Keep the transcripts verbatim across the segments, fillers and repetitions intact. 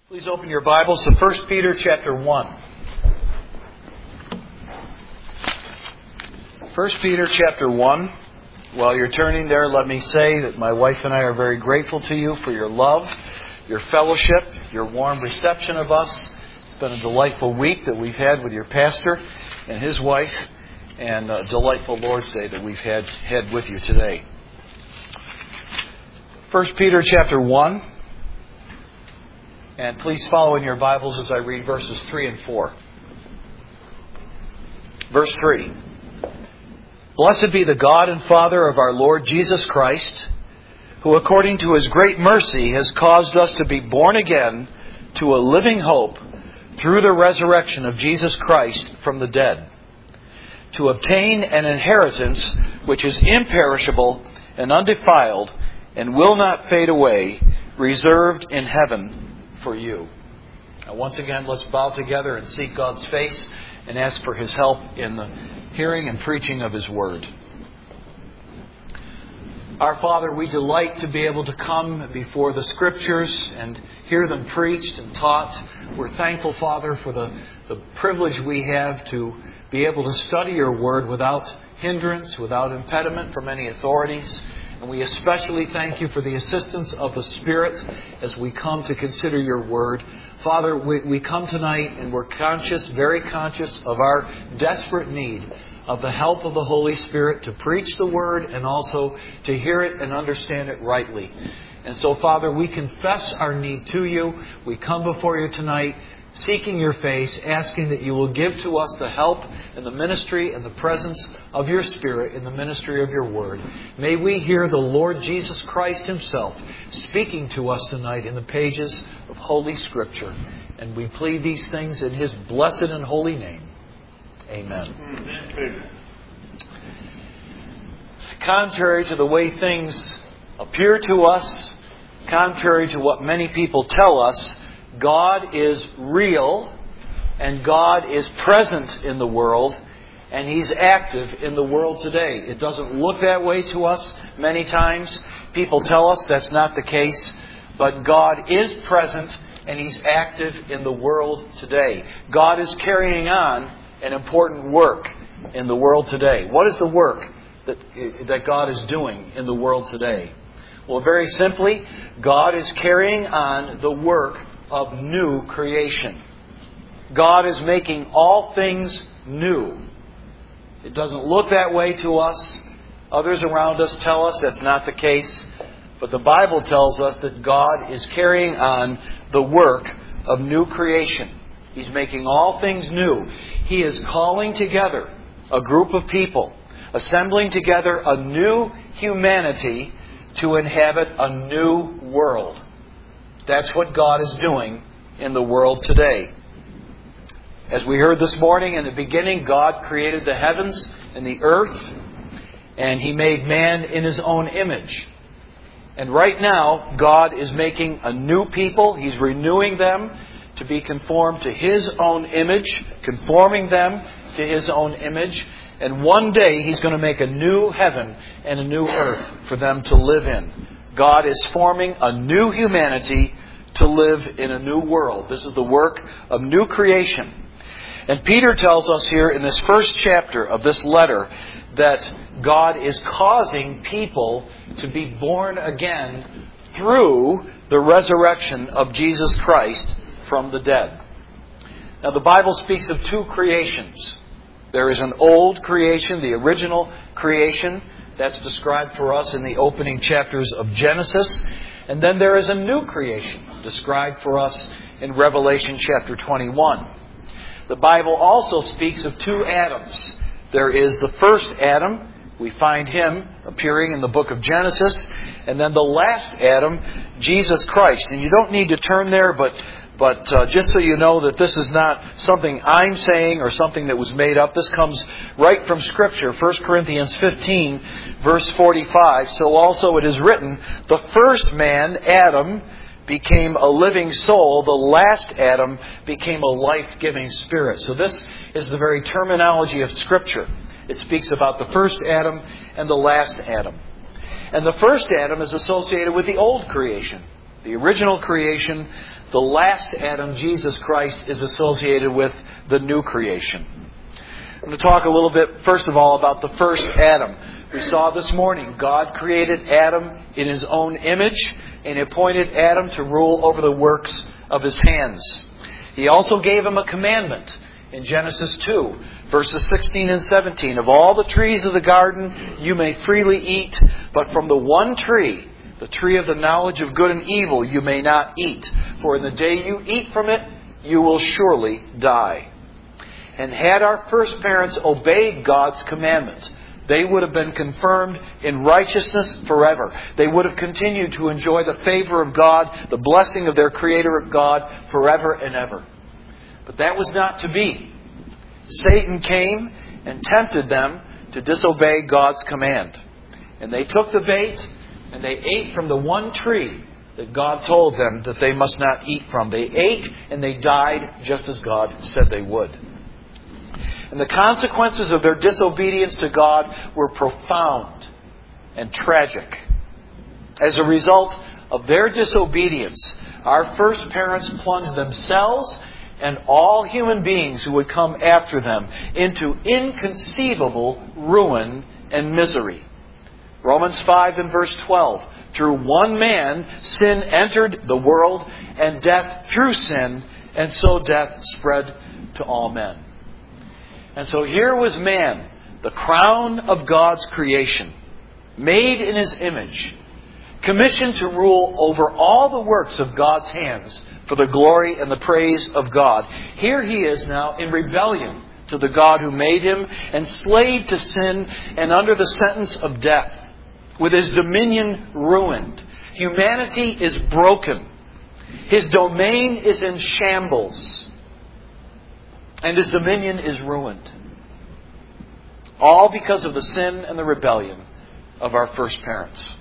Please open your Bibles to First Peter chapter one. First Peter chapter one. While you're turning there, let me say that my wife and I are very grateful to you for your love, your fellowship, your warm reception of us. It's been a delightful week that we've had with your pastor and his wife, and a delightful Lord's Day that we've had, had with you today. First Peter chapter one. And please follow in your Bibles as I read verses three and four. Verse three. Blessed be the God and Father of our Lord Jesus Christ, who according to His great mercy has caused us to be born again to a living hope through the resurrection of Jesus Christ from the dead, to obtain an inheritance which is imperishable and undefiled and will not fade away, reserved in heaven for you. Now, once again, let's bow together and seek God's face and ask for His help in the hearing and preaching of His Word. Our Father, we delight to be able to come before the Scriptures and hear them preached and taught. We're thankful, Father, for the, the privilege we have to be able to study Your Word without hindrance, without impediment from any authorities. And we especially thank You for the assistance of the Spirit as we come to consider Your Word. Father, we, we come tonight and we're conscious, very conscious of our desperate need of the help of the Holy Spirit to preach the Word and also to hear it and understand it rightly. And so, Father, we confess our need to You. We come before You tonight seeking Your face, asking that You will give to us the help and the ministry and the presence of Your Spirit in the ministry of Your Word. May we hear the Lord Jesus Christ Himself speaking to us tonight in the pages of Holy Scripture. And we plead these things in His blessed and holy name. Amen. Amen. Contrary to the way things appear to us, contrary to what many people tell us, God is real and God is present in the world and He's active in the world today. It doesn't look that way to us many times. People tell us that's not the case. But God is present and He's active in the world today. God is carrying on an important work in the world today. What is the work that, that God is doing in the world today? Well, very simply, God is carrying on the work of new creation. God is making all things new. It doesn't look that way to us. Others around us tell us that's not the case. But the Bible tells us that God is carrying on the work of new creation. He's making all things new. He is calling together a group of people, assembling together a new humanity to inhabit a new world. That's what God is doing in the world today. As we heard this morning, in the beginning, God created the heavens and the earth, and He made man in His own image. And right now, God is making a new people. He's renewing them to be conformed to His own image, conforming them to His own image. And one day, He's going to make a new heaven and a new earth for them to live in. God is forming a new humanity to live in a new world. This is the work of new creation. And Peter tells us here in this first chapter of this letter that God is causing people to be born again through the resurrection of Jesus Christ from the dead. Now, the Bible speaks of two creations. There is an old creation, the original creation, that's described for us in the opening chapters of Genesis. And then there is a new creation described for us in Revelation chapter twenty-one. The Bible also speaks of two Adams. There is the first Adam. We find him appearing in the book of Genesis. And then the last Adam, Jesus Christ. And you don't need to turn there, but But uh, just so you know that this is not something I'm saying or something that was made up. This comes right from Scripture. First Corinthians fifteen, verse forty-five. So also it is written, the first man, Adam, became a living soul. The last Adam became a life-giving spirit. So this is the very terminology of Scripture. It speaks about the first Adam and the last Adam. And the first Adam is associated with the old creation. The original creation, the last Adam, Jesus Christ, is associated with the new creation. I'm going to talk a little bit, first of all, about the first Adam. We saw this morning, God created Adam in His own image, and He appointed Adam to rule over the works of his hands. He also gave him a commandment in Genesis two, verses sixteen and seventeen. Of all the trees of the garden you may freely eat, but from the one tree, the tree of the knowledge of good and evil, you may not eat. For in the day you eat from it, you will surely die. And had our first parents obeyed God's commandment, they would have been confirmed in righteousness forever. They would have continued to enjoy the favor of God, the blessing of their Creator God, forever and ever. But that was not to be. Satan came and tempted them to disobey God's command. And they took the bait and they ate from the one tree that God told them that they must not eat from. They ate and they died just as God said they would. And the consequences of their disobedience to God were profound and tragic. As a result of their disobedience, our first parents plunged themselves and all human beings who would come after them into inconceivable ruin and misery. Romans five and verse twelve. Through one man, sin entered the world, and death through sin, and so death spread to all men. And so here was man, the crown of God's creation, made in His image, commissioned to rule over all the works of God's hands for the glory and the praise of God. Here he is now in rebellion to the God who made him, enslaved to sin and under the sentence of death, with his dominion ruined. Humanity is broken. His domain is in shambles. And his dominion is ruined. All because of the sin and the rebellion of our first parents.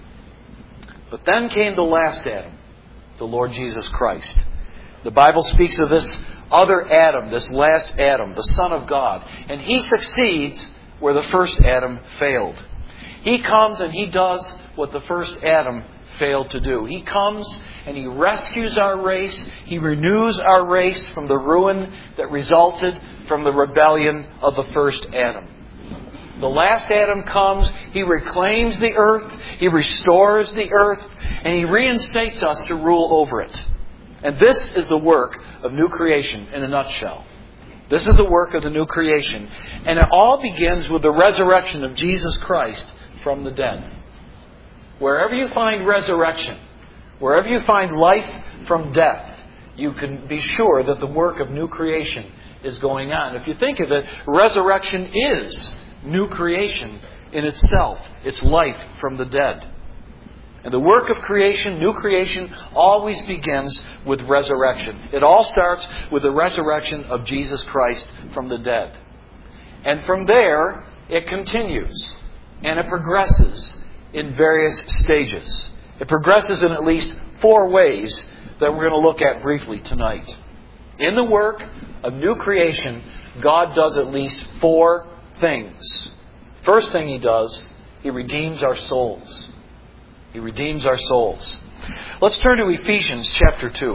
But then came the last Adam, the Lord Jesus Christ. The Bible speaks of this other Adam, this last Adam, the Son of God. And He succeeds where the first Adam failed. He comes and He does what the first Adam failed to do. He comes and He rescues our race. He renews our race from the ruin that resulted from the rebellion of the first Adam. The last Adam comes, He reclaims the earth, He restores the earth, and He reinstates us to rule over it. And this is the work of new creation in a nutshell. This is the work of the new creation. And it all begins with the resurrection of Jesus Christ from the dead. Wherever you find resurrection, wherever you find life from death, you can be sure that the work of new creation is going on. If you think of it, resurrection is new creation in itself. It's life from the dead. And the work of creation, new creation, always begins with resurrection. It all starts with the resurrection of Jesus Christ from the dead. And from there, it continues. And it progresses in various stages. It progresses in at least four ways that we're going to look at briefly tonight. In the work of new creation, God does at least four things. First thing He does, He redeems our souls. He redeems our souls. Let's turn to Ephesians chapter two.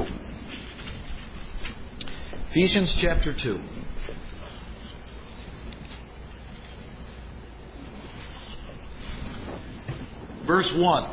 Ephesians chapter two. Verse one.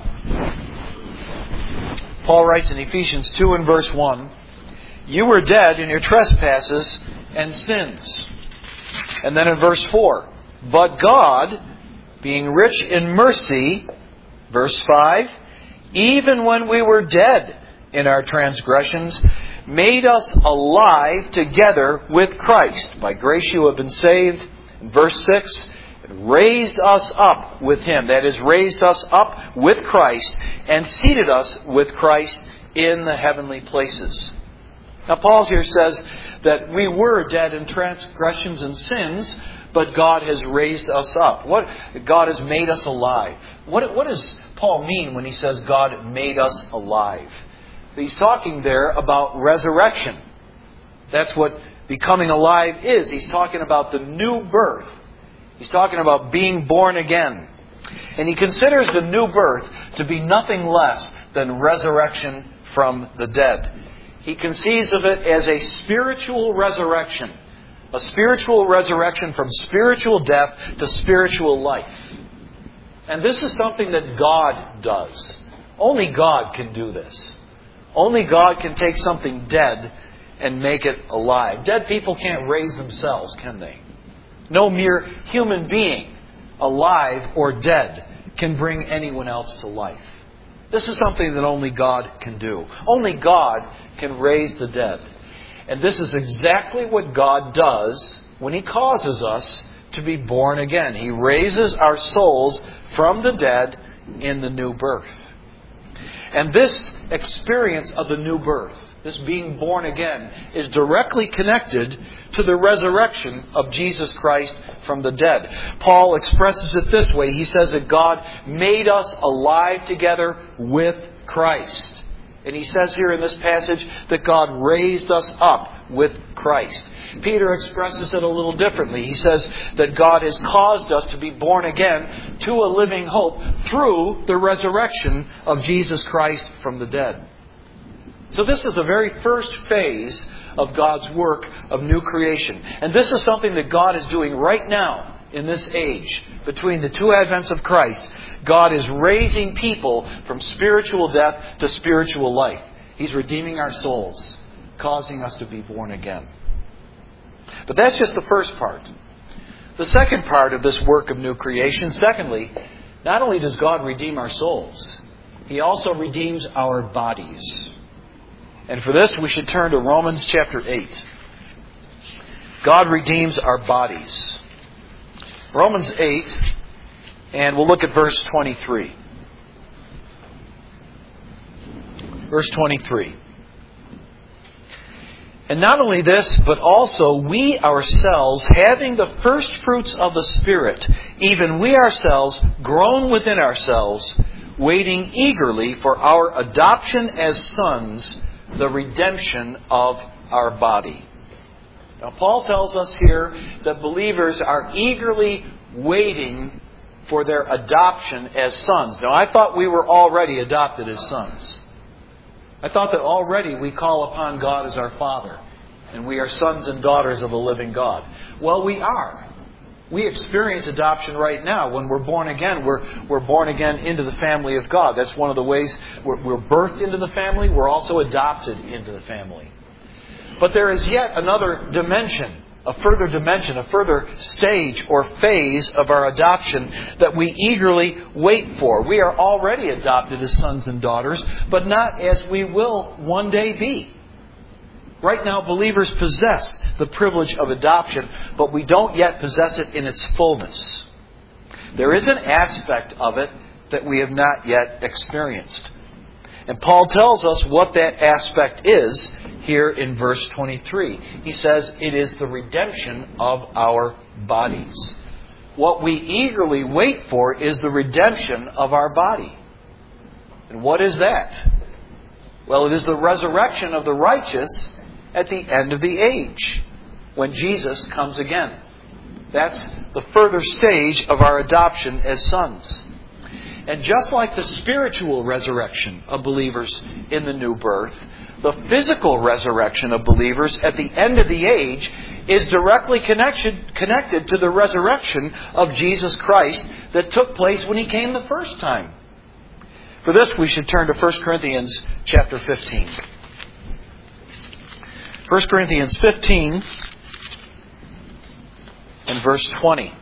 Paul writes in Ephesians two and verse one, "You were dead in your trespasses and sins." And then in verse four, "But God, being rich in mercy," verse five, "even when we were dead in our transgressions, made us alive together with Christ. By grace you have been saved." In verse six, "raised us up with Him," that is, raised us up with Christ and seated us with Christ in the heavenly places. Now Paul here says that we were dead in transgressions and sins, but God has raised us up. What God has made us alive. What, what does Paul mean when he says God made us alive? He's talking there about resurrection. That's what becoming alive is. He's talking about the new birth. He's talking about being born again. And he considers the new birth to be nothing less than resurrection from the dead. He conceives of it as a spiritual resurrection. A spiritual resurrection from spiritual death to spiritual life. And this is something that God does. Only God can do this. Only God can take something dead and make it alive. Dead people can't raise themselves, can they? No mere human being, alive or dead, can bring anyone else to life. This is something that only God can do. Only God can raise the dead. And this is exactly what God does when He causes us to be born again. He raises our souls from the dead in the new birth. And this experience of the new birth, this being born again, is directly connected to the resurrection of Jesus Christ from the dead. Paul expresses it this way. He says that God made us alive together with Christ. And he says here in this passage that God raised us up with Christ. Peter expresses it a little differently. He says that God has caused us to be born again to a living hope through the resurrection of Jesus Christ from the dead. So this is the very first phase of God's work of new creation. And this is something that God is doing right now in this age. Between the two advents of Christ, God is raising people from spiritual death to spiritual life. He's redeeming our souls, causing us to be born again. But that's just the first part. The second part of this work of new creation, secondly, not only does God redeem our souls, He also redeems our bodies. And for this, we should turn to Romans chapter eight. God redeems our bodies. Romans eight, and we'll look at verse twenty-three. Verse twenty-three. And not only this, but also we ourselves, having the first fruits of the Spirit, even we ourselves, groan within ourselves, waiting eagerly for our adoption as sons, the redemption of our body. Now, Paul tells us here that believers are eagerly waiting for their adoption as sons. Now, I thought we were already adopted as sons. I thought that already we call upon God as our Father, and we are sons and daughters of the living God. Well, we are. We experience adoption right now. When we're born again, we're, we're born again into the family of God. That's one of the ways we're, we're birthed into the family. We're also adopted into the family. But there is yet another dimension, a further dimension, a further stage or phase of our adoption that we eagerly wait for. We are already adopted as sons and daughters, but not as we will one day be. Right now, believers possess the privilege of adoption, but we don't yet possess it in its fullness. There is an aspect of it that we have not yet experienced. And Paul tells us what that aspect is here in verse twenty-three. He says it is the redemption of our bodies. What we eagerly wait for is the redemption of our body. And what is that? Well, it is the resurrection of the righteous at the end of the age, when Jesus comes again. That's the further stage of our adoption as sons. And just like the spiritual resurrection of believers in the new birth, the physical resurrection of believers at the end of the age is directly connected, connected to the resurrection of Jesus Christ that took place when He came the first time. For this, we should turn to First Corinthians chapter fifteen. First Corinthians fifteen and verse twenty.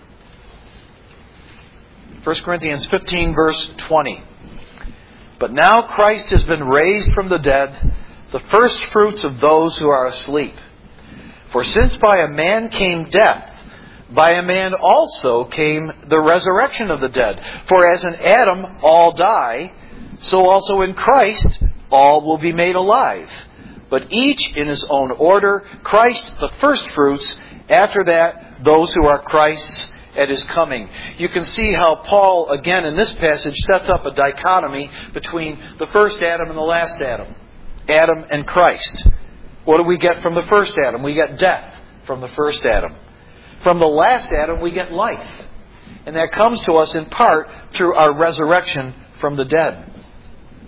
First Corinthians fifteen, verse twenty. But now Christ has been raised from the dead, the first fruits of those who are asleep. For since by a man came death, by a man also came the resurrection of the dead. For as in Adam all die, so also in Christ all will be made alive. But each in his own order, Christ the first fruits, after that those who are Christ's at His coming. You can see how Paul, again in this passage, sets up a dichotomy between the first Adam and the last Adam. Adam and Christ. What do we get from the first Adam? We get death from the first Adam. From the last Adam, we get life. And that comes to us in part through our resurrection from the dead.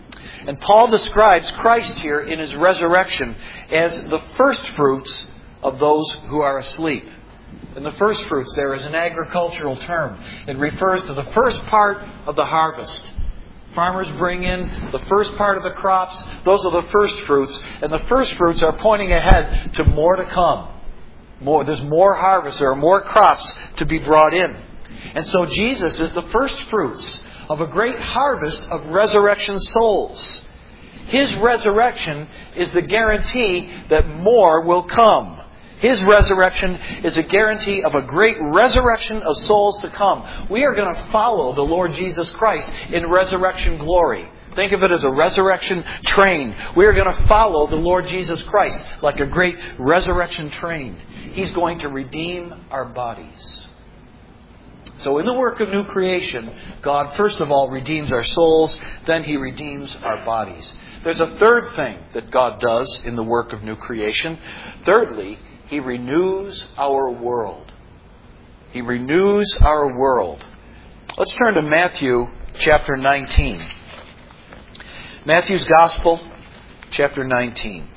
And Paul describes Christ here in His resurrection as the first fruits of those who are asleep. And the first fruits there is an agricultural term. It refers to the first part of the harvest. Farmers bring in the first part of the crops. Those are the first fruits. And the first fruits are pointing ahead to more to come. More, there's more harvest. There are more crops to be brought in. And so Jesus is the first fruits of a great harvest of resurrection souls. His resurrection is the guarantee that more will come. His resurrection is a guarantee of a great resurrection of souls to come. We are going to follow the Lord Jesus Christ in resurrection glory. Think of it as a resurrection train. We are going to follow the Lord Jesus Christ like a great resurrection train. He's going to redeem our bodies. So in the work of new creation, God first of all redeems our souls, then He redeems our bodies. There's a third thing that God does in the work of new creation. Thirdly, He renews our world. He renews our world. Let's turn to Matthew chapter nineteen. Matthew's Gospel, chapter nineteen.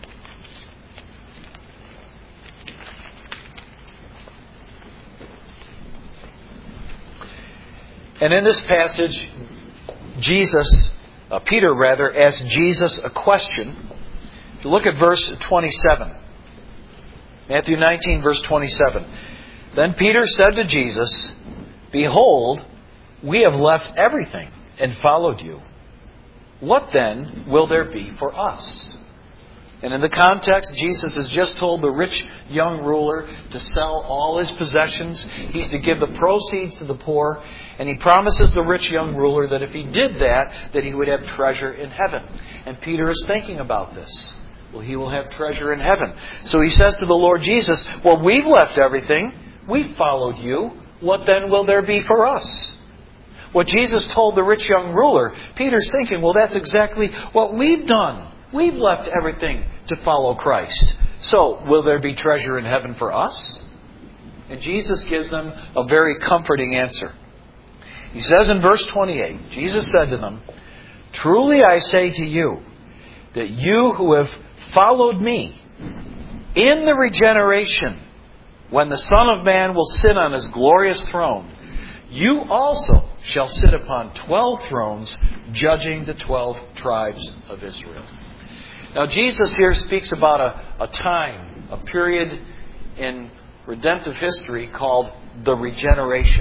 And in this passage, Jesus, uh, Peter rather, asked Jesus a question. Look at verse twenty-seven. Matthew nineteen, verse twenty-seven. Then Peter said to Jesus, "Behold, we have left everything and followed you. What then will there be for us?" And in the context, Jesus has just told the rich young ruler to sell all his possessions. He's to give the proceeds to the poor. And he promises the rich young ruler that if he did that, that he would have treasure in heaven. And Peter is thinking about this. Well, he will have treasure in heaven. So he says to the Lord Jesus, well, we've left everything. We've followed you. What then will there be for us? What Jesus told the rich young ruler, Peter's thinking, well, that's exactly what we've done. We've left everything to follow Christ. So, will there be treasure in heaven for us? And Jesus gives them a very comforting answer. He says in verse twenty-eight, Jesus said to them, "Truly I say to you, that you who have followed me, in the regeneration, when the Son of Man will sit on His glorious throne, you also shall sit upon twelve thrones, judging the twelve tribes of Israel." Now Jesus here speaks about a, a time, a period in redemptive history called the regeneration.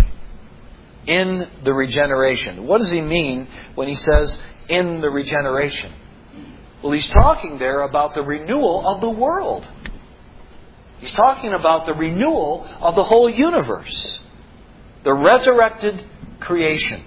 In the regeneration. What does He mean when He says, in the regeneration? Well, He's talking there about the renewal of the world. He's talking about the renewal of the whole universe. The resurrected creation.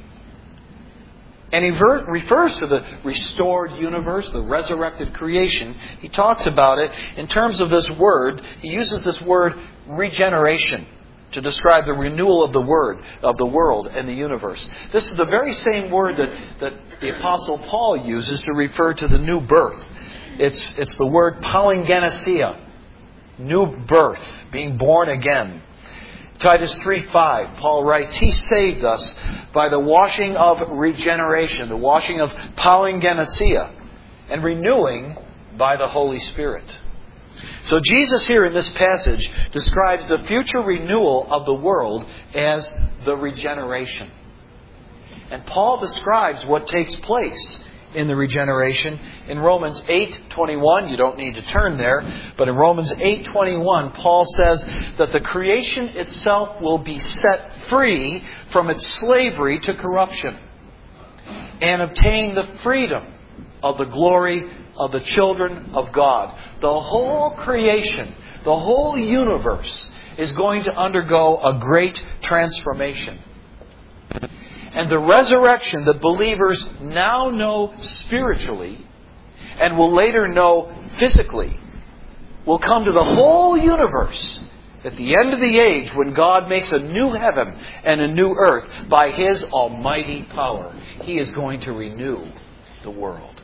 And he ver- refers to the restored universe, the resurrected creation. He talks about it in terms of this word. He uses this word regeneration to describe the renewal of the word, of the world and the universe. This is the very same word that, that the Apostle Paul uses to refer to the new birth. It's, it's the word palingenesia, new birth, being born again. Titus three five, Paul writes, He saved us by the washing of regeneration, the washing of palingenesia, and renewing by the Holy Spirit. So Jesus here in this passage describes the future renewal of the world as the regeneration. And Paul describes what takes place in the regeneration in Romans eight twenty-one. You don't need to turn there, but in Romans eight twenty-one, Paul says that the creation itself will be set free from its slavery to corruption and obtain the freedom of the glory of the children of God. The whole creation, the whole universe is going to undergo a great transformation. And the resurrection that believers now know spiritually and will later know physically will come to the whole universe at the end of the age when God makes a new heaven and a new earth by His almighty power. He is going to renew the world.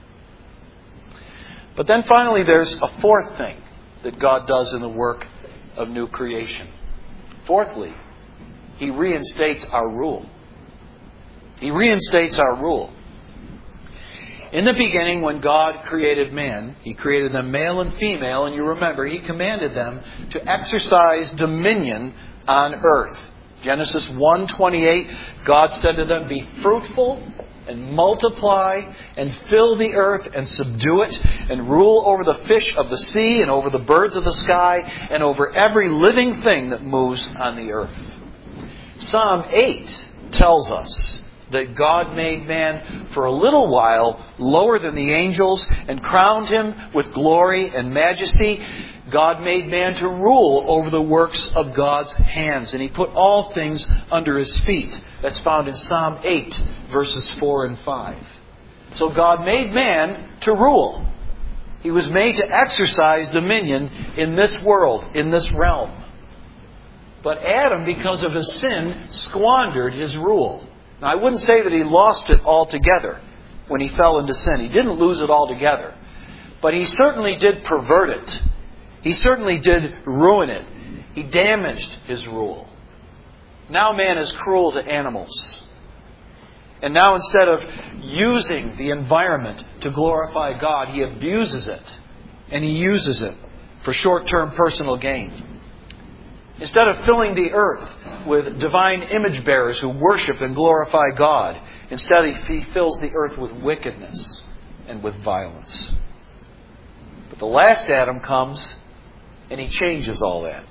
But then finally there's a fourth thing that God does in the work of new creation. Fourthly, He reinstates our rule. He reinstates our rule. In the beginning, when God created man, He created them male and female, and you remember, He commanded them to exercise dominion on earth. Genesis one twenty-eight, God said to them, "Be fruitful and multiply and fill the earth and subdue it and rule over the fish of the sea and over the birds of the sky and over every living thing that moves on the earth." Psalm eight tells us that God made man for a little while lower than the angels and crowned him with glory and majesty. God made man to rule over the works of God's hands, and He put all things under His feet. That's found in Psalm eight, verses four and five. So God made man to rule. He was made to exercise dominion in this world, in this realm. But Adam, because of his sin, squandered his rule. Now, I wouldn't say that he lost it altogether when he fell into sin. He didn't lose it altogether. But he certainly did pervert it. He certainly did ruin it. He damaged his rule. Now man is cruel to animals. And now instead of using the environment to glorify God, he abuses it. And he uses it for short-term personal gain. Instead of filling the earth with divine image bearers who worship and glorify God, instead he fills the earth with wickedness and with violence. But the last Adam comes and he changes all that.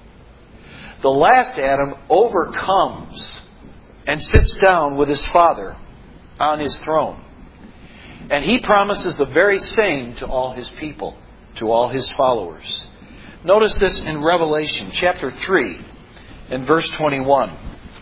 The last Adam overcomes and sits down with his Father on his throne. And he promises the very same to all his people, to all his followers. Notice this in Revelation chapter three and verse twenty-one.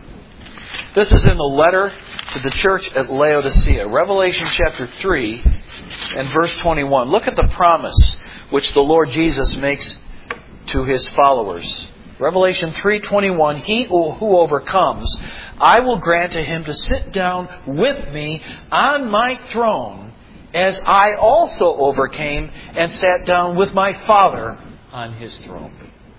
This is in the letter to the church at Laodicea. Revelation chapter three and verse twenty-one. Look at the promise which the Lord Jesus makes to His followers. Revelation three twenty-one, "He who overcomes, I will grant to him to sit down with me on my throne, as I also overcame and sat down with my Father on His throne."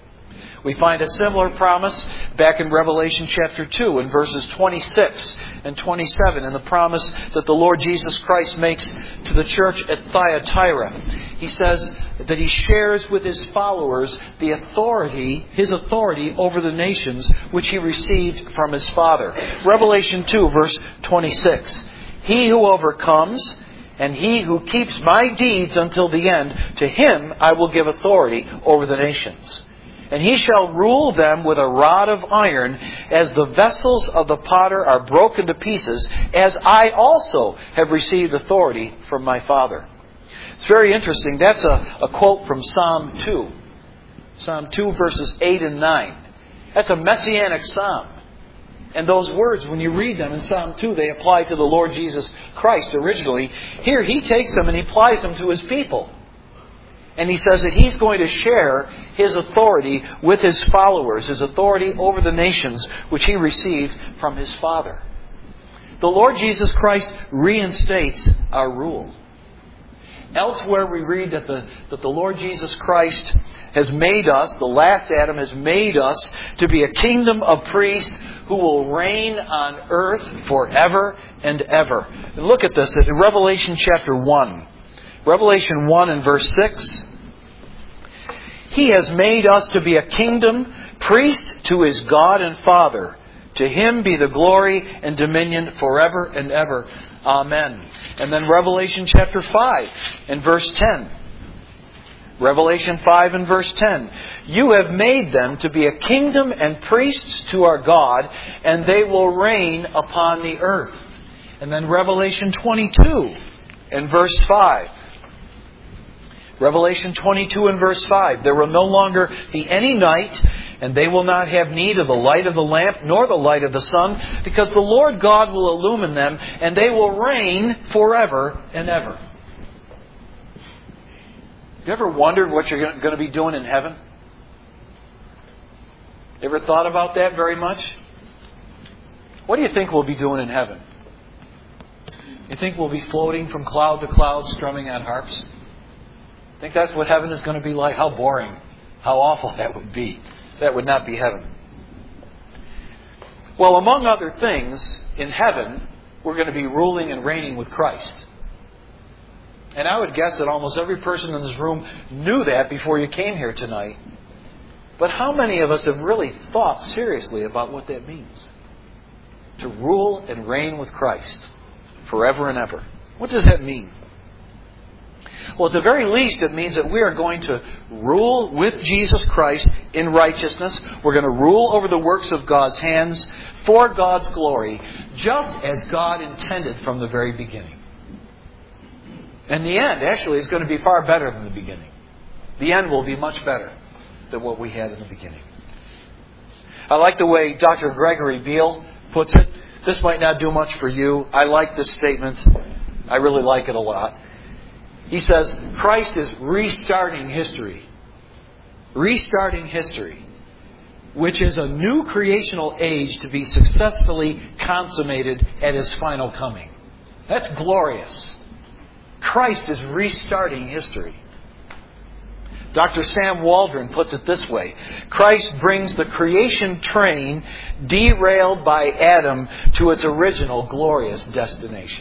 We find a similar promise back in Revelation chapter two in verses twenty-six and twenty-seven, in the promise that the Lord Jesus Christ makes to the church at Thyatira. He says that He shares with His followers the authority, His authority over the nations, which He received from His Father. Revelation two, verse twenty-six. "He who overcomes and he who keeps my deeds until the end, to him I will give authority over the nations. And he shall rule them with a rod of iron, as the vessels of the potter are broken to pieces, as I also have received authority from my Father." It's very interesting. That's a, a quote from Psalm two. Psalm two, verses eight and nine. That's a messianic psalm. And those words, when you read them in Psalm two, they apply to the Lord Jesus Christ originally. Here, He takes them and He applies them to His people. And He says that He's going to share His authority with His followers, His authority over the nations, which He received from His Father. The Lord Jesus Christ reinstates our rule. Elsewhere we read that the, that the Lord Jesus Christ has made us, the last Adam has made us to be a kingdom of priests who will reign on earth forever and ever. And look at this in Revelation chapter one. Revelation one and verse six. "He has made us to be a kingdom, priest to His God and Father. To Him be the glory and dominion forever and ever. Amen." And then Revelation chapter five and verse ten. Revelation five and verse ten. "You have made them to be a kingdom and priests to our God, and they will reign upon the earth." And then Revelation twenty-two and verse five. Revelation twenty-two and verse five. "There will no longer be any night, and they will not have need of the light of the lamp, nor the light of the sun, because the Lord God will illumine them, and they will reign forever and ever." You ever wondered what you're going to be doing in heaven? Ever thought about that very much? What do you think we'll be doing in heaven? You think we'll be floating from cloud to cloud, strumming on harps? Think that's what heaven is going to be like? How boring, how awful that would be. That would not be heaven. Well, among other things, in heaven, we're going to be ruling and reigning with Christ. And I would guess that almost every person in this room knew that before you came here tonight. But how many of us have really thought seriously about what that means? To rule and reign with Christ forever and ever. What does that mean? Well, at the very least, it means that we are going to rule with Jesus Christ in righteousness. We're going to rule over the works of God's hands for God's glory, just as God intended from the very beginning. And the end, actually, is going to be far better than the beginning. The end will be much better than what we had in the beginning. I like the way Doctor Gregory Beale puts it. This might not do much for you. I like this statement. I really like it a lot. He says, Christ is restarting history. Restarting history, which is a new creational age to be successfully consummated at His final coming. That's glorious. Christ is restarting history. Doctor Sam Waldron puts it this way. Christ brings the creation train derailed by Adam to its original glorious destination.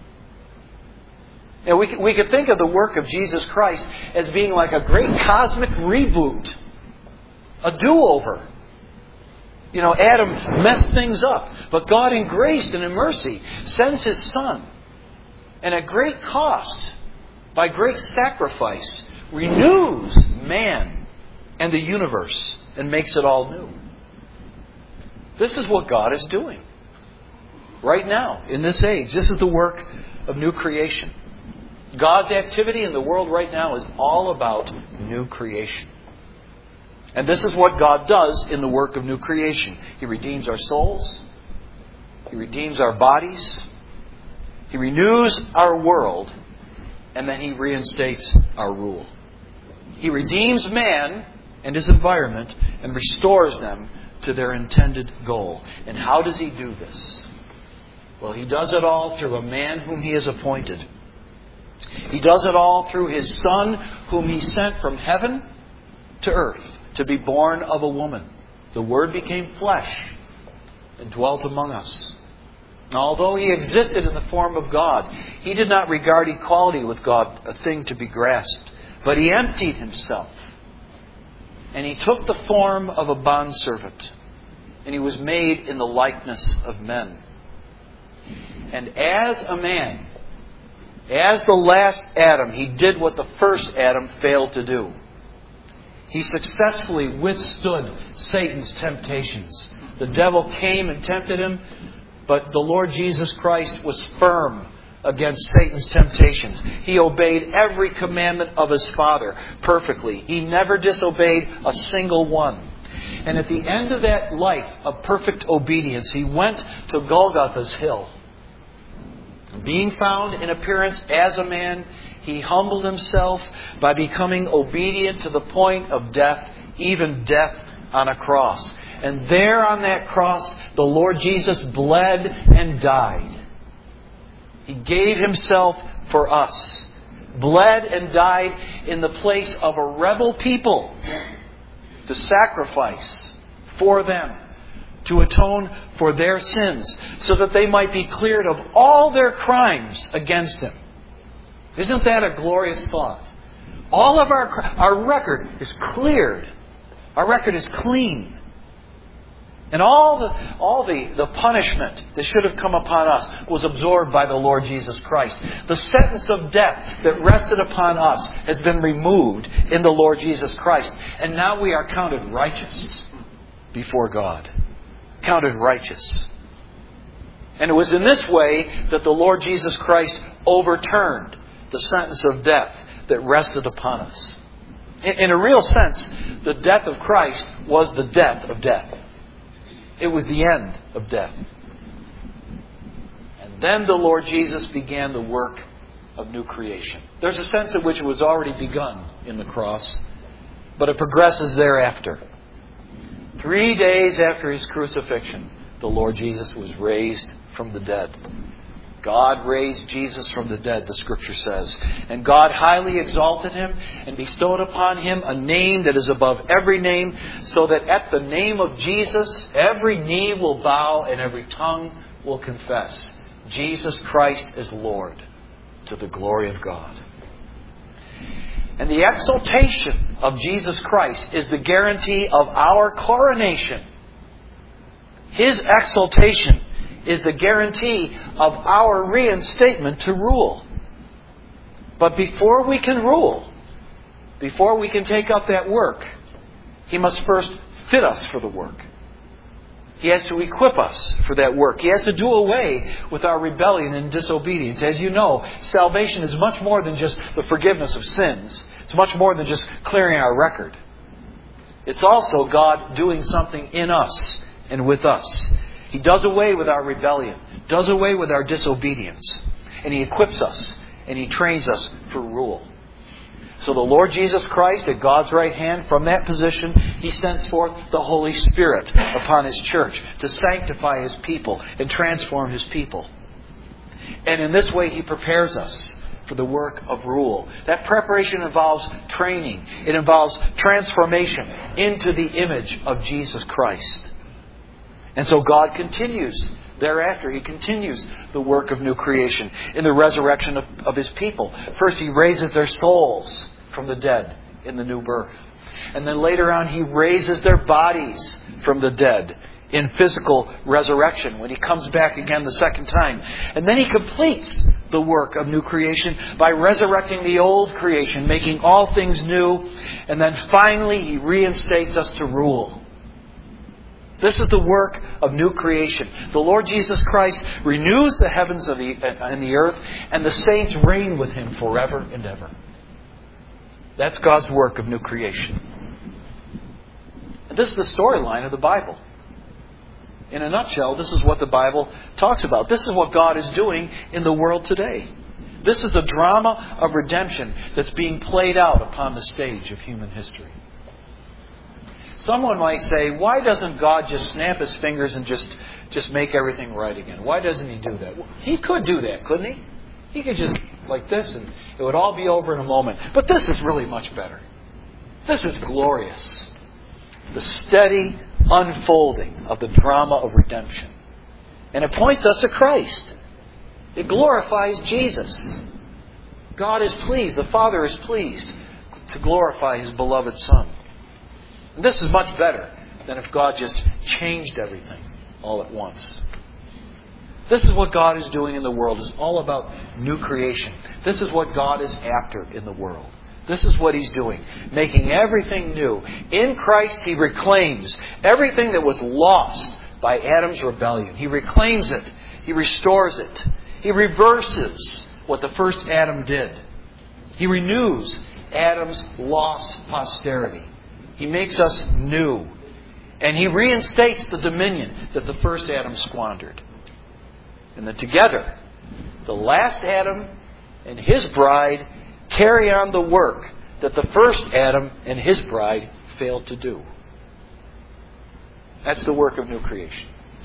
And we, we could think of the work of Jesus Christ as being like a great cosmic reboot. A do-over. You know, Adam messed things up. But God in grace and in mercy sends His Son. And at great cost, by great sacrifice, renews man and the universe and makes it all new. This is what God is doing. Right now, in this age, this is the work of new creation. God's activity in the world right now is all about new creation. And this is what God does in the work of new creation. He redeems our souls. He redeems our bodies. He renews our world. And then He reinstates our rule. He redeems man and his environment and restores them to their intended goal. And how does He do this? Well, He does it all through a man whom He has appointed. He does it all through His Son, whom He sent from heaven to earth to be born of a woman. The Word became flesh and dwelt among us. Although He existed in the form of God, He did not regard equality with God a thing to be grasped, but He emptied Himself. And He took the form of a bondservant, and He was made in the likeness of men. And as a man, as the last Adam, He did what the first Adam failed to do. He successfully withstood Satan's temptations. The devil came and tempted Him, but the Lord Jesus Christ was firm against Satan's temptations. He obeyed every commandment of His Father perfectly. He never disobeyed a single one. And at the end of that life of perfect obedience, He went to Golgotha's hill. Being found in appearance as a man, He humbled Himself by becoming obedient to the point of death, even death on a cross. And there on that cross, the Lord Jesus bled and died. He gave Himself for us. Bled and died in the place of a rebel people to sacrifice for them, to atone for their sins, so that they might be cleared of all their crimes against Him. Isn't that a glorious thought? All of our our record is cleared. Our record is clean. And all the all the, the punishment that should have come upon us was absorbed by the Lord Jesus Christ. The sentence of death that rested upon us has been removed in the Lord Jesus Christ. And now we are counted righteous before God. Counted righteous. And it was in this way that the Lord Jesus Christ overturned the sentence of death that rested upon us. In, in a real sense, the death of Christ was the death of death. It was the end of death. And then the Lord Jesus began the work of new creation. There's a sense in which it was already begun in the cross, but it progresses thereafter. Three days after His crucifixion, the Lord Jesus was raised from the dead. God raised Jesus from the dead, the Scripture says. And God highly exalted Him and bestowed upon Him a name that is above every name, so that at the name of Jesus, every knee will bow and every tongue will confess Jesus Christ is Lord, to the glory of God. And the exaltation of Jesus Christ is the guarantee of our coronation. His exaltation is the guarantee of our reinstatement to rule. But before we can rule, before we can take up that work, He must first fit us for the work. He has to equip us for that work. He has to do away with our rebellion and disobedience. As you know, salvation is much more than just the forgiveness of sins. It's much more than just clearing our record. It's also God doing something in us and with us. He does away with our rebellion, does away with our disobedience, and He equips us and He trains us for rule. So the Lord Jesus Christ at God's right hand, from that position, He sends forth the Holy Spirit upon His church to sanctify His people and transform His people. And in this way He prepares us for the work of rule. That preparation involves training. It involves transformation into the image of Jesus Christ. And so God continues thereafter. He continues the work of new creation in the resurrection of, of His people. First, He raises their souls from the dead in the new birth. And then later on, He raises their bodies from the dead in physical resurrection when He comes back again the second time. And then He completes the work of new creation by resurrecting the old creation, making all things new. And then finally, He reinstates us to rule. This is the work of new creation. The Lord Jesus Christ renews the heavens and the earth, and the saints reign with Him forever and ever. That's God's work of new creation. And this is the storyline of the Bible. In a nutshell, this is what the Bible talks about. This is what God is doing in the world today. This is the drama of redemption that's being played out upon the stage of human history. Someone might say, why doesn't God just snap His fingers and just, just make everything right again? Why doesn't He do that? Well, He could do that, couldn't He? He could just like this and it would all be over in a moment. But this is really much better. This is glorious. The steady unfolding of the drama of redemption. And it points us to Christ. It glorifies Jesus. God is pleased, the Father is pleased to glorify His beloved Son. This is much better than if God just changed everything all at once. This is what God is doing in the world. It's all about new creation. This is what God is after in the world. This is what He's doing. Making everything new. In Christ, He reclaims everything that was lost by Adam's rebellion. He reclaims it. He restores it. He reverses what the first Adam did. He renews Adam's lost posterity. He makes us new. And He reinstates the dominion that the first Adam squandered. And then together, the last Adam and his bride carry on the work that the first Adam and his bride failed to do. That's the work of new creation.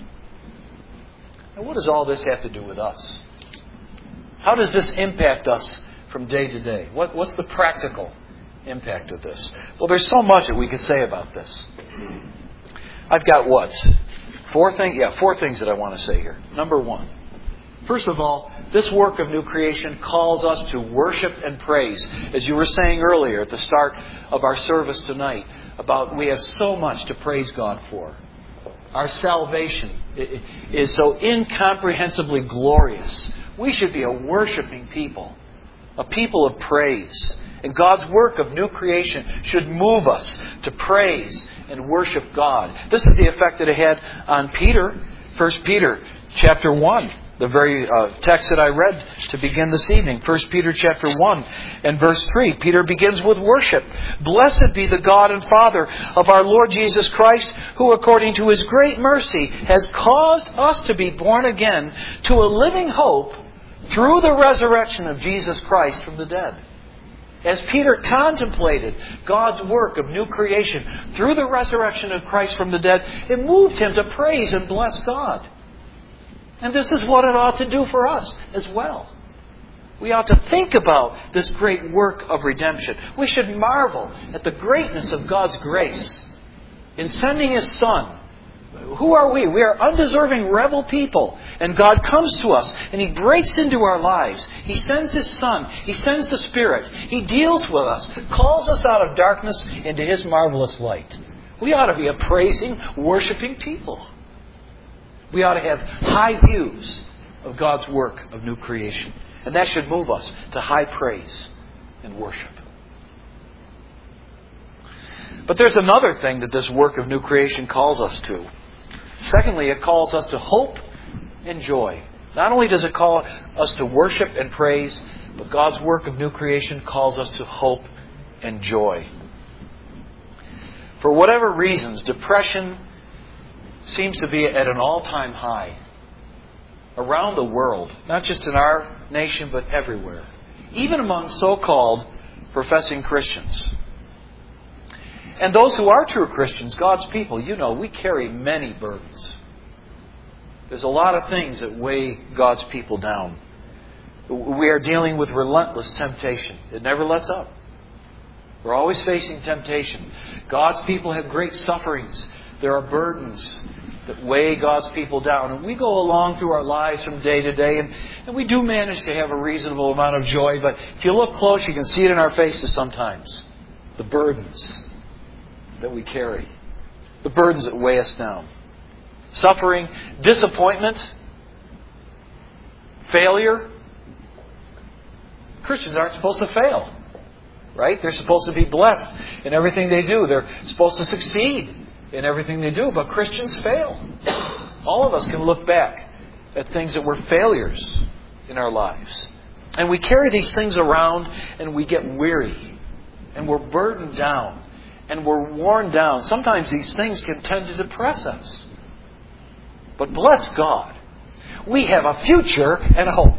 Now, what does all this have to do with us? How does this impact us from day to day? What, what's the practical impact of this? Well, there's so much that we could say about this. I've got what? Four things? Yeah, four things that I want to say here. Number one. First of all, this work of new creation calls us to worship and praise. As you were saying earlier at the start of our service tonight, about we have so much to praise God for. Our salvation is so incomprehensibly glorious. We should be a worshiping people, a people of praise. And God's work of new creation should move us to praise and worship God. This is the effect that it had on Peter. First Peter chapter one. The very uh, text that I read to begin this evening. First Peter chapter one and verse three. Peter begins with worship. Blessed be the God and Father of our Lord Jesus Christ, who according to His great mercy has caused us to be born again to a living hope through the resurrection of Jesus Christ from the dead. As Peter contemplated God's work of new creation through the resurrection of Christ from the dead, it moved him to praise and bless God. And this is what it ought to do for us as well. We ought to think about this great work of redemption. We should marvel at the greatness of God's grace in sending His Son Who are we? We are undeserving rebel people. And God comes to us and He breaks into our lives. He sends His Son. He sends the Spirit. He deals with us, calls us out of darkness into His marvelous light. We ought to be a praising, worshiping people. We ought to have high views of God's work of new creation. And that should move us to high praise and worship. But there's another thing that this work of new creation calls us to. Secondly, it calls us to hope and joy. Not only does it call us to worship and praise, but God's work of new creation calls us to hope and joy. For whatever reasons, depression seems to be at an all-time high around the world, not just in our nation, but everywhere, even among so-called professing Christians. And those who are true Christians, God's people, you know, we carry many burdens. There's a lot of things that weigh God's people down. We are dealing with relentless temptation. It never lets up. We're always facing temptation. God's people have great sufferings. There are burdens that weigh God's people down. And we go along through our lives from day to day, and, and we do manage to have a reasonable amount of joy. But if you look close, you can see it in our faces sometimes. The burdens that we carry. The burdens that weigh us down. Suffering, disappointment, failure. Christians aren't supposed to fail. Right? They're supposed to be blessed in everything they do. They're supposed to succeed in everything they do. But Christians fail. All of us can look back at things that were failures in our lives. And we carry these things around and we get weary. And we're burdened down. And we're worn down. Sometimes these things can tend to depress us. But bless God, we have a future and a hope.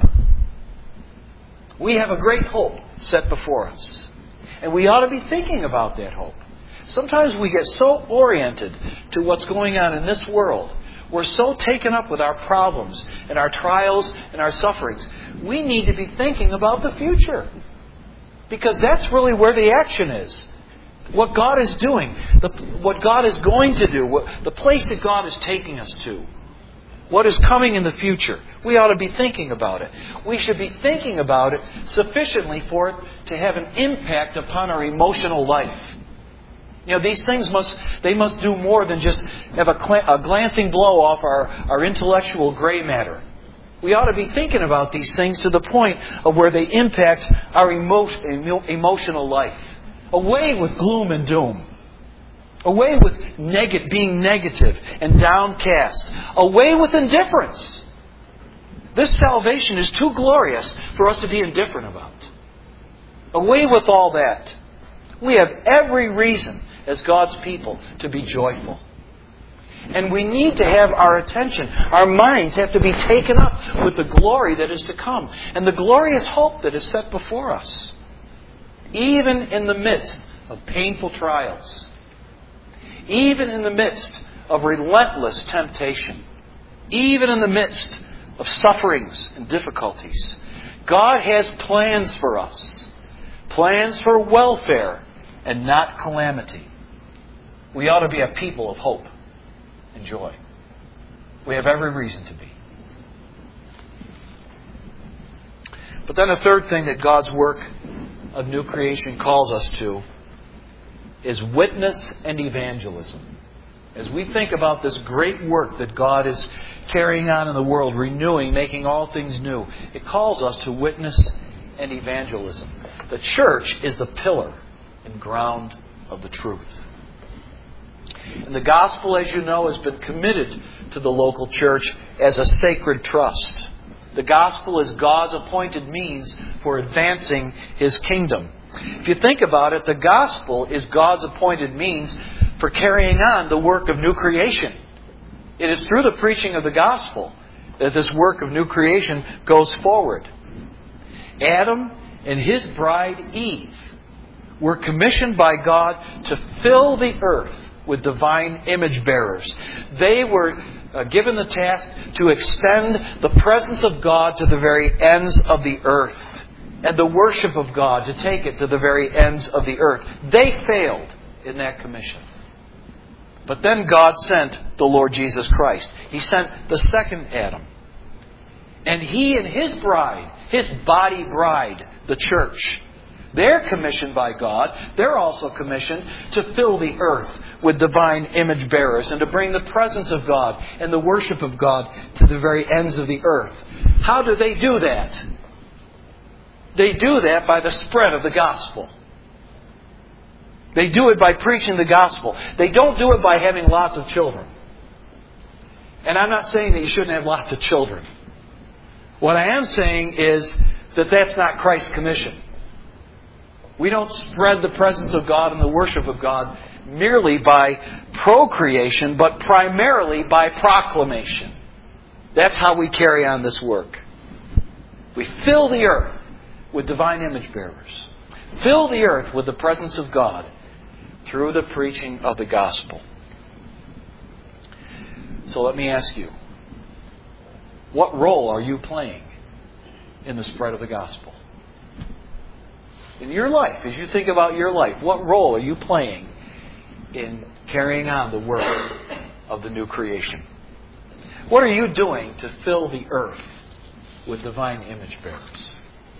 We have a great hope set before us. And we ought to be thinking about that hope. Sometimes we get so oriented to what's going on in this world. We're so taken up with our problems and our trials and our sufferings. We need to be thinking about the future. Because that's really where the action is. What God is doing, the, what God is going to do, what, the place that God is taking us to, what is coming in the future. We ought to be thinking about it. We should be thinking about it sufficiently for it to have an impact upon our emotional life. You know, these things must, they must do more than just have a, cl- a glancing blow off our, our intellectual gray matter. We ought to be thinking about these things to the point of where they impact our emo- emotional life. Away with gloom and doom. Away with neg- being negative and downcast. Away with indifference. This salvation is too glorious for us to be indifferent about. Away with all that. We have every reason as God's people to be joyful. And we need to have our attention, our minds have to be taken up with the glory that is to come. And the glorious hope that is set before us. Even in the midst of painful trials. Even in the midst of relentless temptation. Even in the midst of sufferings and difficulties. God has plans for us. Plans for welfare and not calamity. We ought to be a people of hope and joy. We have every reason to be. But then a third thing that God's work of new creation calls us to is witness and evangelism. As we think about this great work that God is carrying on in the world, renewing, making all things new, it calls us to witness and evangelism. The church is the pillar and ground of the truth. And the gospel, as you know, has been committed to the local church as a sacred trust. The gospel is God's appointed means for advancing His kingdom. If you think about it, the gospel is God's appointed means for carrying on the work of new creation. It is through the preaching of the gospel that this work of new creation goes forward. Adam and his bride Eve were commissioned by God to fill the earth with divine image bearers. They were uh, given the task to extend the presence of God to the very ends of the earth. And the worship of God to take it to the very ends of the earth. They failed in that commission. But then God sent the Lord Jesus Christ. He sent the second Adam. And He and His bride, His body bride, the church, they're commissioned by God. They're also commissioned to fill the earth with divine image bearers and to bring the presence of God and the worship of God to the very ends of the earth. How do they do that? They do that by the spread of the gospel. They do it by preaching the gospel. They don't do it by having lots of children. And I'm not saying that you shouldn't have lots of children. What I am saying is that that's not Christ's commission. We don't spread the presence of God and the worship of God merely by procreation, but primarily by proclamation. That's how we carry on this work. We fill the earth with divine image bearers. Fill the earth with the presence of God through the preaching of the gospel. So let me ask you, what role are you playing in the spread of the gospel? In your life, as you think about your life, what role are you playing in carrying on the work of the new creation? What are you doing to fill the earth with divine image bearers?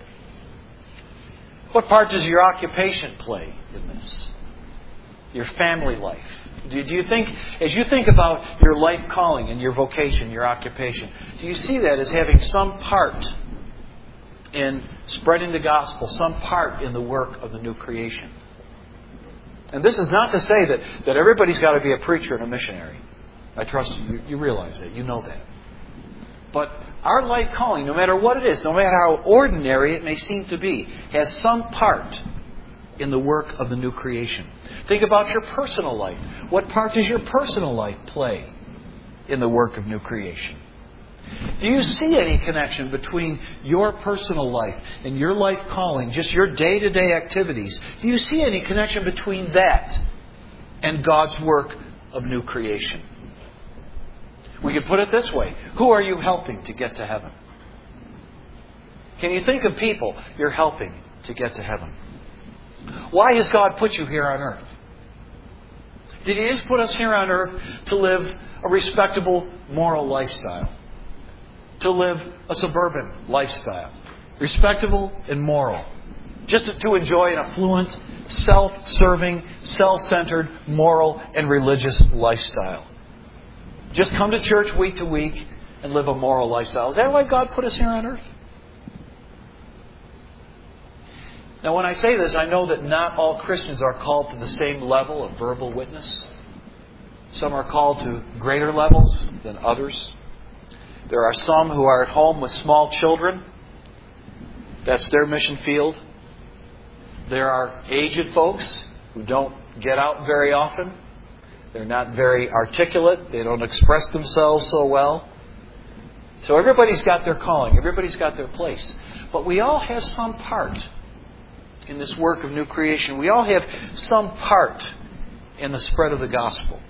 What part does your occupation play in this? Your family life. Do you think, as you think about your life calling and your vocation, your occupation, do you see that as having some part in spreading the gospel, some part in the work of the new creation? And this is not to say that, that everybody's got to be a preacher and a missionary. I trust you. You realize that. You know that. But our life calling, no matter what it is, no matter how ordinary it may seem to be, has some part in the work of the new creation. Think about your personal life. What part does your personal life play in the work of new creation? Do you see any connection between your personal life and your life calling, just your day-to-day activities? Do you see any connection between that and God's work of new creation? We could put it this way. Who are you helping to get to heaven? Can you think of people you're helping to get to heaven? Why has God put you here on earth? Did He just put us here on earth to live a respectable moral lifestyle? To live a suburban lifestyle? Respectable and moral. Just to enjoy an affluent, self-serving, self-centered, moral and religious lifestyle? Just come to church week to week and live a moral lifestyle. Is that why God put us here on earth? Now, when I say this, I know that not all Christians are called to the same level of verbal witness. Some are called to greater levels than others. There are some who are at home with small children. That's their mission field. There are aged folks who don't get out very often. They're not very articulate. They don't express themselves so well. So everybody's got their calling. Everybody's got their place. But we all have some part in this work of new creation. We all have some part in the spread of the gospel.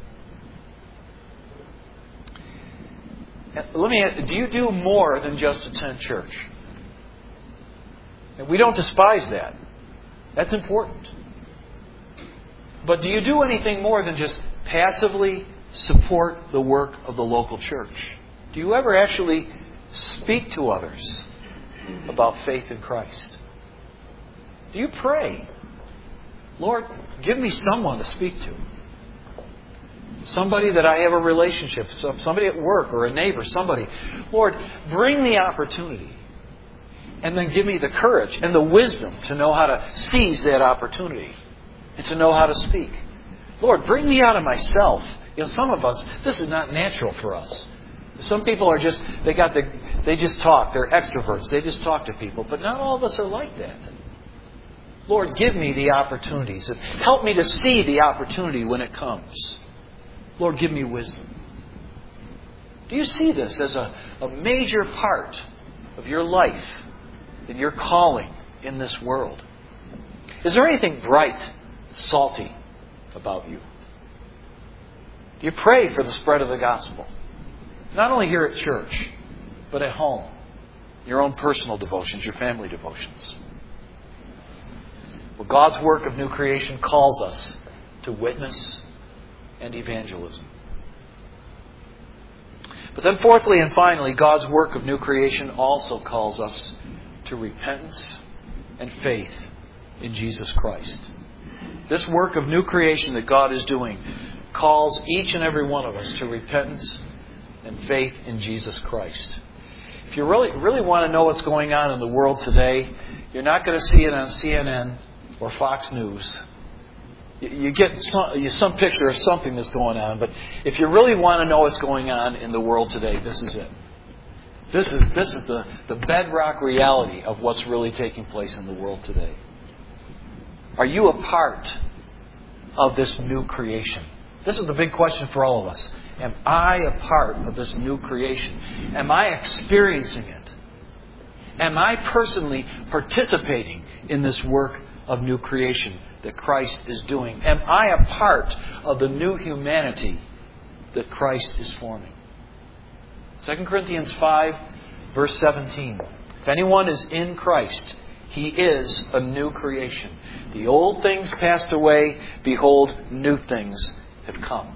Let me ask, do you do more than just attend church? And we don't despise that. That's important. But do you do anything more than just passively support the work of the local church? Do you ever actually speak to others about faith in Christ? Do you pray? Lord, give me someone to speak to. Somebody that I have a relationship with, somebody at work or a neighbor, somebody. Lord, bring the opportunity. And then give me the courage and the wisdom to know how to seize that opportunity and to know how to speak. Lord, bring me out of myself. You know, some of us, this is not natural for us. Some people are just, they got the, they just talk. They're extroverts. They just talk to people. But not all of us are like that. Lord, give me the opportunities. Help me to see the opportunity when it comes. Lord, give me wisdom. Do you see this as a, a major part of your life and your calling in this world? Is there anything bright, salty about you? Do you pray for the spread of the gospel? Not only here at church, but at home. Your own personal devotions, your family devotions. Well, God's work of new creation calls us to witness, and evangelism. But then fourthly and finally, God's work of new creation also calls us to repentance and faith in Jesus Christ. This work of new creation that God is doing calls each and every one of us to repentance and faith in Jesus Christ. If you really really want to know what's going on in the world today, you're not going to see it on C N N or Fox News. You get some, some picture of something that's going on, but if you really want to know what's going on in the world today, this is it. This is this is the, the bedrock reality of what's really taking place in the world today. Are you a part of this new creation? This is the big question for all of us. Am I a part of this new creation? Am I experiencing it? Am I personally participating in this work of new creation that Christ is doing? Am I a part of the new humanity that Christ is forming? Second Corinthians five, verse seventeen. If anyone is in Christ, he is a new creation. The old things passed away. Behold, new things have come.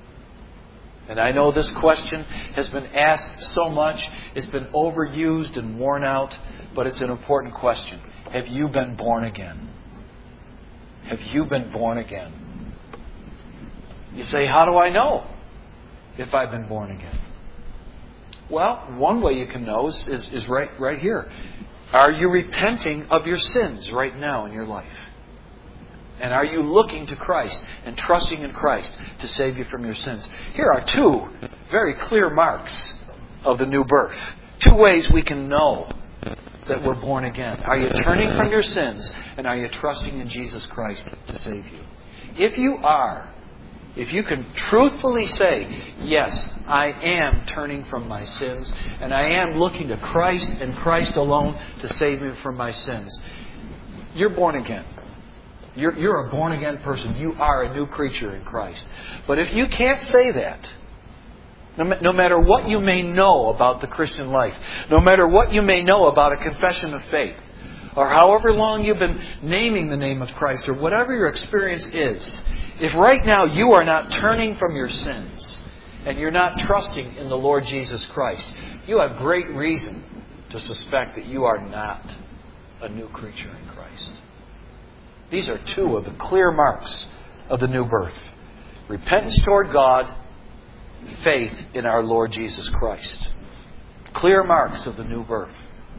And I know this question has been asked so much, it's been overused and worn out, but it's an important question. Have you been born again? Have you been born again? You say, how do I know if I've been born again? Well, one way you can know is, is, is right, right here. Are you repenting of your sins right now in your life? And are you looking to Christ and trusting in Christ to save you from your sins? Here are two very clear marks of the new birth. Two ways we can know that we're born again. Are you turning from your sins, and are you trusting in Jesus Christ to save you? If you are, if you can truthfully say, yes, I am turning from my sins, and I am looking to Christ and Christ alone to save me from my sins, you're born again. You're, you're a born-again person. You are a new creature in Christ. But if you can't say that, no, no matter what you may know about the Christian life, no matter what you may know about a confession of faith, or however long you've been naming the name of Christ, or whatever your experience is, if right now you are not turning from your sins, and you're not trusting in the Lord Jesus Christ, you have great reason to suspect that you are not a new creature in Christ. These are two of the clear marks of the new birth. Repentance toward God, faith in our Lord Jesus Christ. Clear marks of the new birth.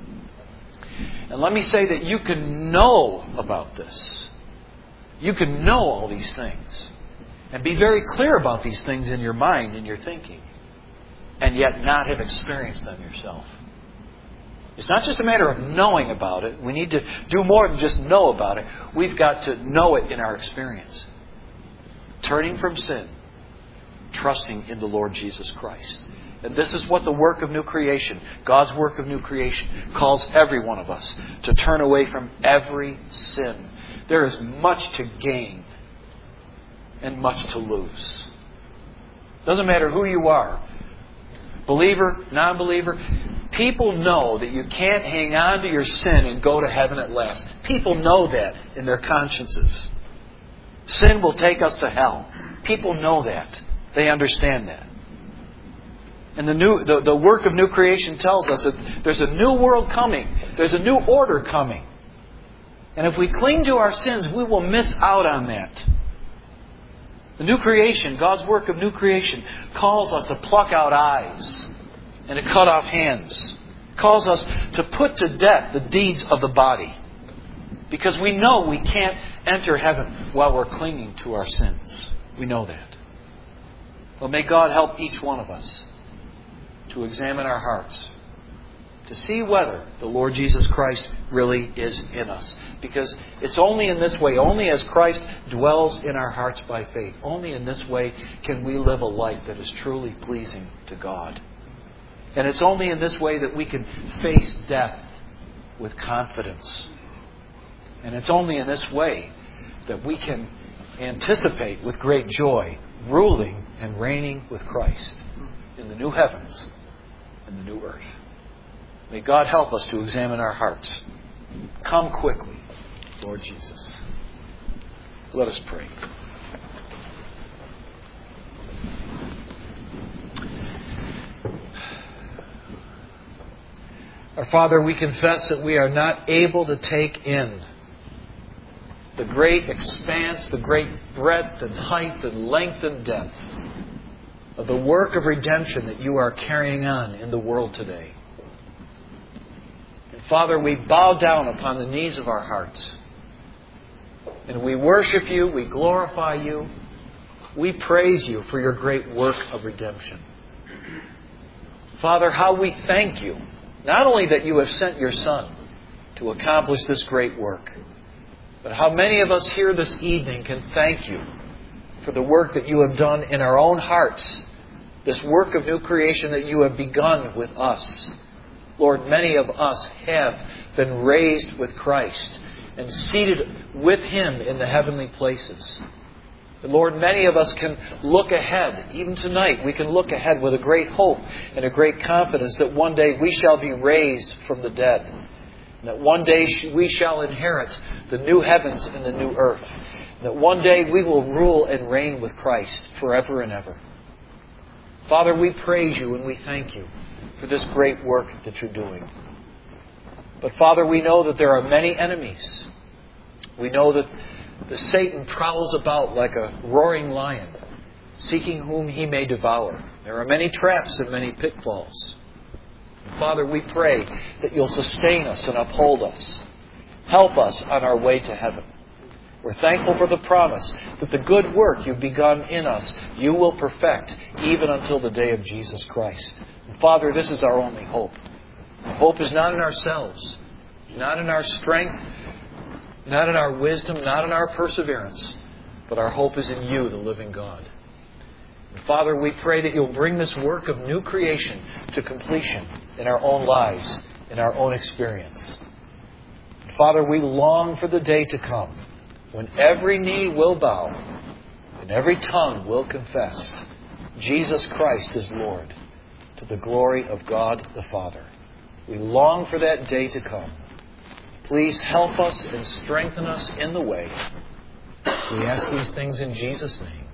And let me say that you can know about this. You can know all these things. And be very clear about these things in your mind and your thinking. And yet not have experienced them yourself. It's not just a matter of knowing about it. We need to do more than just know about it. We've got to know it in our experience. Turning from sin, trusting in the Lord Jesus Christ. And this is what the work of new creation, God's work of new creation, calls every one of us to turn away from every sin. There is much to gain and much to lose. Doesn't matter who you are. Believer, non-believer. People know that you can't hang on to your sin and go to heaven at last. People know that in their consciences. Sin will take us to hell. People know that. They understand that. And the new, the, the work of new creation tells us that there's a new world coming. There's a new order coming. And if we cling to our sins, we will miss out on that. The new creation, God's work of new creation, calls us to pluck out eyes and to cut off hands. Calls us to put to death the deeds of the body. Because we know we can't enter heaven while we're clinging to our sins. We know that. Well, may God help each one of us to examine our hearts, to see whether the Lord Jesus Christ really is in us. Because it's only in this way, only as Christ dwells in our hearts by faith, only in this way can we live a life that is truly pleasing to God. And it's only in this way that we can face death with confidence. And it's only in this way that we can anticipate with great joy ruling and reigning with Christ in the new heavens and the new earth. May God help us to examine our hearts. Come quickly, Lord Jesus. Let us pray. Our Father, we confess that we are not able to take in the great expanse, the great breadth and height and length and depth of the work of redemption that you are carrying on in the world today. And Father, we bow down upon the knees of our hearts. And we worship you, we glorify you, we praise you for your great work of redemption. Father, how we thank you, not only that you have sent your Son to accomplish this great work, but how many of us here this evening can thank you for the work that you have done in our own hearts, this work of new creation that you have begun with us. Lord, many of us have been raised with Christ and seated with Him in the heavenly places. Lord, many of us can look ahead. Even tonight, we can look ahead with a great hope and a great confidence that one day we shall be raised from the dead. And that one day we shall inherit the new heavens and the new earth. And that one day we will rule and reign with Christ forever and ever. Father, we praise you and we thank you for this great work that you're doing. But Father, we know that there are many enemies. We know that the Satan prowls about like a roaring lion, seeking whom he may devour. There are many traps and many pitfalls. Father, we pray that you'll sustain us and uphold us. Help us on our way to heaven. We're thankful for the promise that the good work you've begun in us, you will perfect even until the day of Jesus Christ. And Father, this is our only hope. Our hope is not in ourselves, not in our strength, not in our wisdom, not in our perseverance, but our hope is in you, the living God. And Father, we pray that you'll bring this work of new creation to completion in our own lives, in our own experience. Father, we long for the day to come when every knee will bow and every tongue will confess Jesus Christ is Lord, to the glory of God the Father. We long for that day to come. Please help us and strengthen us in the way. We ask these things in Jesus' name.